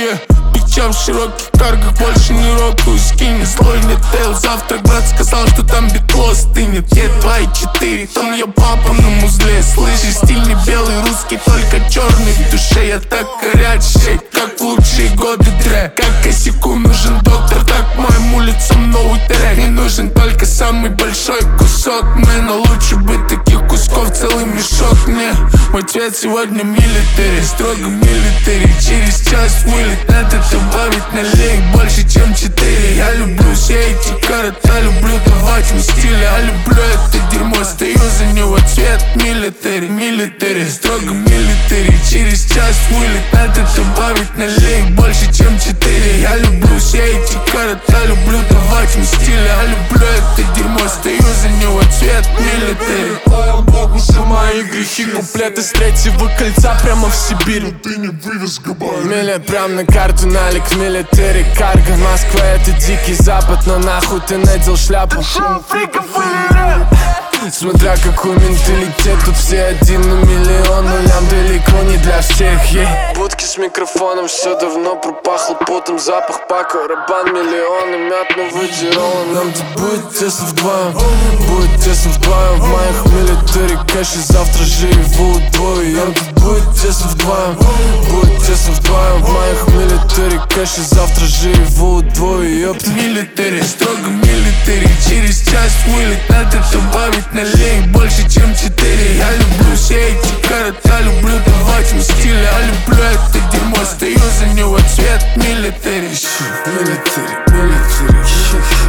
Пичам в широких каргах, больше не рокаю скинет. Злой Нетейл, завтра брат сказал, что там битло стынет. Е 2 и 4, там ее папа на музле. Слышишь, стиль не белый, русский, только черный. В душе я так горячий, как в лучшие годы трек. Как косяку нужен доктор, так моим улицам новый трек. Не нужен только самый большой кусок, но лучше бы таких кусков целый мешок. Мне мой цвет сегодня милитари, строго милитари. Через час вылет, надо добавить налей больше, чем 4. Я люблю все эти города, люблю давать им стиль. Я люблю это дерьмо, стою за него, цвет милитари, милитари, строго милитари. Через час вылет, надо добавить налей больше, чем 4. Я люблю все эти города, люблю давать им стиль. Я люблю это дерьмо, стою за него, цвет милитари. Слава Богу за мои грехи, куплеты с третьего кольца прямо в Сибирь. Но ты не вывез габарит. Миля прям на карту, налик, милитари, карго. Москва это дикий запад, но нахуй ты надел шляпу. Фриков или рэп? Смотря какой менталитет, тут все 1 на миллион, но нам далеко не для всех. Будки с микрофоном, все давно пропахло потом, запах пака, рабан, миллионы, мятного джерола. Нам тут будет тесно вдвоем, будет тесно вдвоем. В моих милитари кэши завтра живу двое. Нам тут будет тесно вдвоем, будет тесно вдвоем. В моих милитари кэши завтра живу двое. Ёпт. Милитари, строго милитари. Через час вылет, надо добавить налей больше, чем 4. Я люблю все эти города, люблю давать им стиль. Я люблю это дерьмо, стою за него, цвет милитари. Милитари, милитари.